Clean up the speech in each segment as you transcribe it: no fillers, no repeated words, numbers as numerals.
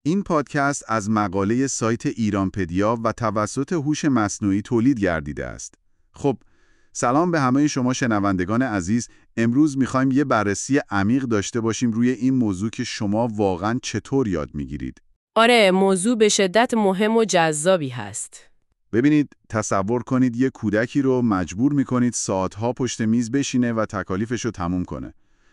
این پادکست از مقاله سایت ایرانپدیا و توسط هوش مصنوعی تولید گردیده است. خب، سلام به همه شما شنوندگان عزیز. امروز میخوایم یه بررسی عمیق داشته باشیم روی این موضوع که شما واقعاً چطور یاد میگیرید. آره، موضوع به شدت مهم و جذابی هست. ببینید، تصور کنید یه کودکی رو مجبور میکنید ساعتها پشت میز بشینه و تکالیفش رو تموم کنه.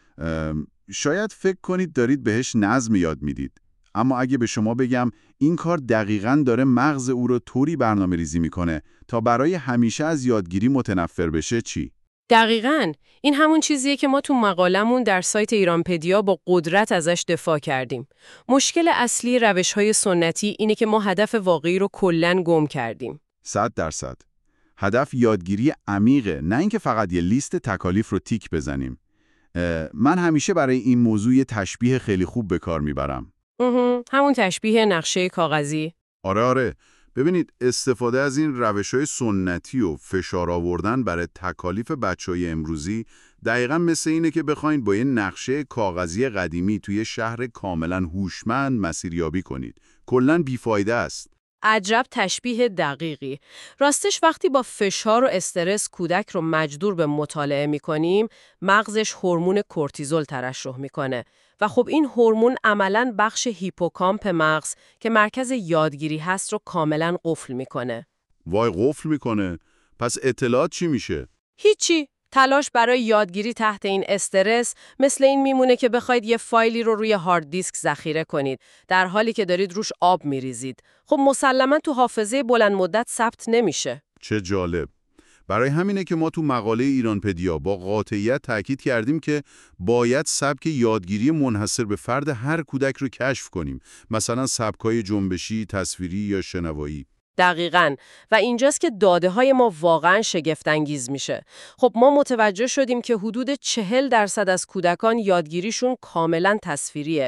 شاید فکر کنید دارید بهش نظم یاد میدید. اما اگه به شما بگم این کار دقیقاً داره مغز او رو طوری برنامه‌ریزی میکنه تا برای همیشه از یادگیری متنفر بشه، چی؟ دقیقاً. این همون چیزیه که ما تو مقالمون در سایت ایرانپدیا با قدرت ازش دفاع کردیم. مشکل اصلی روش‌های سنتی اینه که ما هدف واقعی رو کلاً گم کردیم. 100%. هدف یادگیری عمیقه، نه اینکه فقط یه لیست تکالیف رو تیک بزنیم. من همیشه برای این موضوع یه تشبیه خیلی خوب به کار میبرم. همون تشبیه نقشه کاغذی. آره. ببینید، استفاده از این روش‌های سنتی و فشار آوردن برای تکالیف بچه‌های امروزی دقیقاً مثل اینه که بخواید با یه نقشه کاغذی قدیمی توی شهر کاملاً هوشمند مسیریابی کنید. کلاً بیفایده است. عجب تشبیه دقیقی. راستش وقتی با فشار و استرس کودک رو مجبور به مطالعه می‌کنیم، مغزش هورمون کورتیزول ترشح می‌کنه و خب این هورمون عملاً بخش هیپوکامپ مغز که مرکز یادگیری هست رو کاملاً قفل می‌کنه. وای، قفل میکنه؟ پس اطلاعات چی میشه؟ هیچی. تلاش برای یادگیری تحت این استرس مثل این میمونه که بخواید یه فایلی رو روی هارد دیسک ذخیره کنید در حالی که دارید روش آب میریزید. خب مسلماً تو حافظه بلند مدت ثبت نمیشه. چه جالب. برای همینه که ما تو مقاله ایرانپدیا با قاطعیت تاکید کردیم که باید سبک یادگیری منحصر به فرد هر کودک رو کشف کنیم. مثلا سبکای جنبشی، تصویری یا شنوایی. دقیقاً. و اینجاست که داده‌های ما واقعاً شگفت‌انگیز میشه. خب ما متوجه شدیم که حدود 40% از کودکان یادگیریشون کاملاً تصویریه.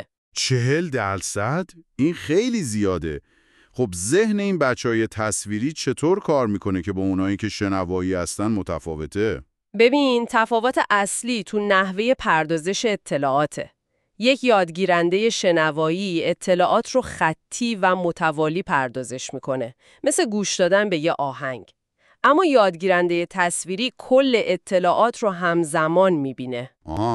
40%؟ این خیلی زیاده. خب ذهن این بچهای تصویری چطور کار میکنه که با اونایی که شنوایی هستن متفاوته؟ ببین، تفاوت اصلی تو نحوه پردازش اطلاعاته. یک یادگیرنده شنوایی اطلاعات رو خطی و متوالی پردازش میکنه، مثل گوش دادن به یه آهنگ. اما یادگیرنده تصویری کل اطلاعات رو همزمان میبینه.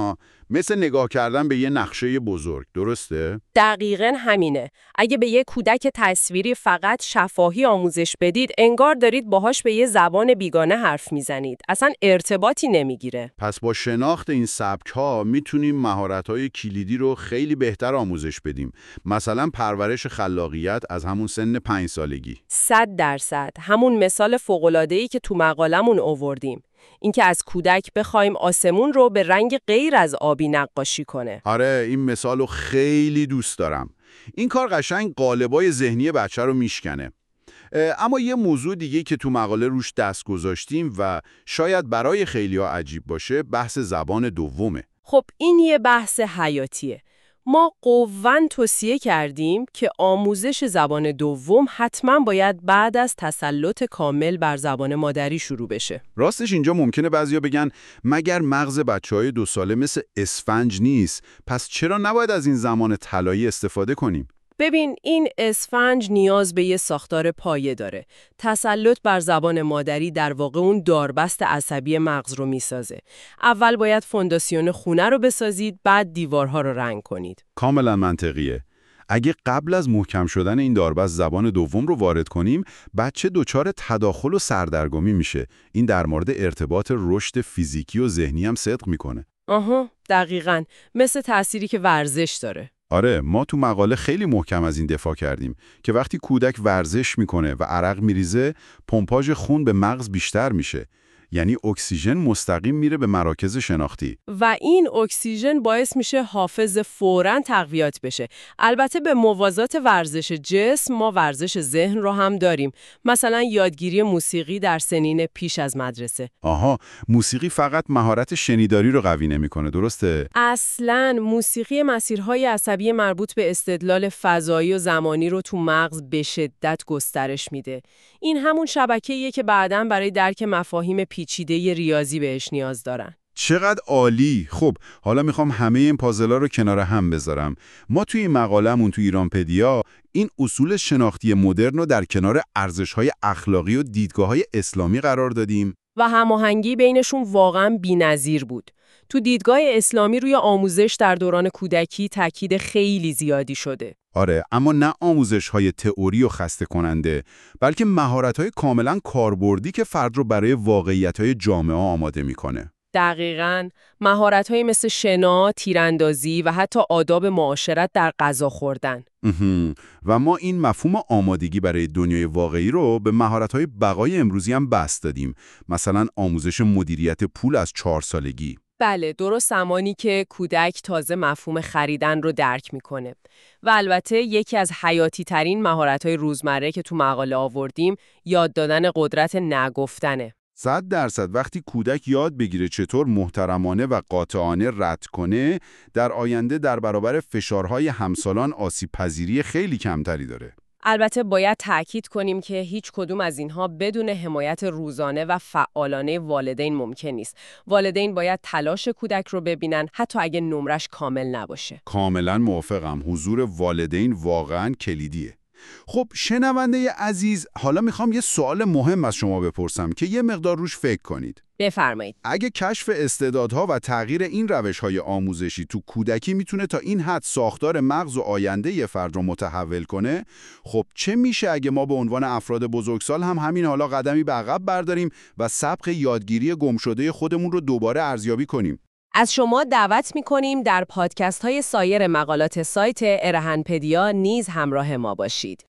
مثل نگاه کردن به یه نقشه بزرگ، درسته؟ دقیقاً همینه. اگه به یه کودک تصویری فقط شفاهی آموزش بدید، انگار دارید باهاش به یه زبان بیگانه حرف میزنید. اصلا ارتباطی نمیگیره. پس با شناخت این سبک‌ها میتونیم مهارت‌های کلیدی رو خیلی بهتر آموزش بدیم. مثلا پرورش خلاقیت از همون سن 5 سالگی. 100%. همون مثال فوق‌العاده‌ای که تو مقالمون آوردیم. اینکه از کودک بخوایم آسمون رو به رنگ غیر از آبی نقاشی کنه. آره، این مثالو خیلی دوست دارم. این کار قشنگ قالبای ذهنی بچه رو میشکنه. اما یه موضوع دیگه که تو مقاله روش دست گذاشتیم و شاید برای خیلی‌ها عجیب باشه، بحث زبان دومه. خب این یه بحث حیاتیه. ما قولاً توصیه کردیم که آموزش زبان دوم حتما باید بعد از تسلط کامل بر زبان مادری شروع بشه. راستش اینجا ممکنه بعضیا بگن مگر مغز بچه‌های 2 ساله مثل اسفنج نیست؟ پس چرا نباید از این زمان طلایی استفاده کنیم؟ ببین، این اسفنج نیاز به یه ساختار پایه داره. تسلط بر زبان مادری در واقع اون داربست عصبی مغز رو میسازه. اول باید فونداسیون خونه رو بسازید، بعد دیوارها رو رنگ کنید. کاملا منطقیه. اگه قبل از محکم شدن این داربست زبان دوم رو وارد کنیم، بچه دچار تداخل و سردرگمی میشه. این در مورد ارتباط رشد فیزیکی و ذهنی هم صدق میکنه. دقیقاً. مثل تأثیری که ورزش داره. آره، ما تو مقاله خیلی محکم از این دفاع کردیم که وقتی کودک ورزش میکنه و عرق میریزه، پمپاژ خون به مغز بیشتر میشه. یعنی اکسیژن مستقیم میره به مراکز شناختی و این اکسیژن باعث میشه حافظه فوراً تقویت بشه. البته به موازات ورزش جسم ما ورزش ذهن رو هم داریم. مثلا یادگیری موسیقی در سنین پیش از مدرسه. موسیقی فقط مهارت شنیداری رو قوی نمیکنه، درسته؟ اصلاً موسیقی مسیرهای عصبی مربوط به استدلال فضایی و زمانی رو تو مغز به شدت گسترش میده. این همون شبکه‌ایه که بعداً برای درک مفاهیم پیچیده ریاضی بهش نیاز دارن. چقدر عالی! خب حالا میخوام همه این پازل‌ها رو کنار هم بذارم. ما توی این مقالمون تو ایرانپدیا این اصول شناختی مدرن رو در کنار ارزش‌های اخلاقی و دیدگاه‌های اسلامی قرار دادیم. و هماهنگی بینشون واقعا بی‌نظیر بود. تو دیدگاه اسلامی روی آموزش در دوران کودکی تاکید خیلی زیادی شده. آره، اما نه آموزش‌های تئوری و خسته کننده، بلکه مهارت‌های کاملاً کاربردی که فرد رو برای واقعیت‌های جامعه آماده می‌کنه. دقیقاً، مهارت‌های مثل شنا، تیراندازی و حتی آداب معاشرت در غذا خوردن. و ما این مفهوم آمادگی برای دنیای واقعی رو به مهارت‌های بقای امروزی هم بسط دادیم. مثلا آموزش مدیریت پول از 4 سالگی. بله، درست زمانی که کودک تازه مفهوم خریدن رو درک میکنه. و البته یکی از حیاتی ترین مهارت‌های روزمره که تو مقاله آوردیم، یاد دادن قدرت نگفتنه. 100% وقتی کودک یاد بگیره چطور محترمانه و قاطعانه رد کنه، در آینده در برابر فشارهای همسالان آسیب‌پذیری خیلی کمتری داره. البته باید تأکید کنیم که هیچ کدوم از اینها بدون حمایت روزانه و فعالانه والدین ممکن نیست. والدین باید تلاش کودک رو ببینن حتی اگه نمرش کامل نباشه. کاملا موافقم. حضور والدین واقعا کلیدیه. خب شنونده عزیز، حالا میخوام یه سوال مهم از شما بپرسم که یه مقدار روش فکر کنید. بفرمایید. اگه کشف استعدادها و تغییر این روش‌های آموزشی تو کودکی میتونه تا این حد ساختار مغز و آینده یه فرد رو متحول کنه، خب چه میشه اگه ما به عنوان افراد بزرگسال هم همین حالا قدمی به عقب برداریم و سبق یادگیری گمشده خودمون رو دوباره ارزیابی کنیم؟ از شما دعوت می‌کنیم در پادکست‌های سایر مقالات سایت ارهنپدیا نیز همراه ما باشید.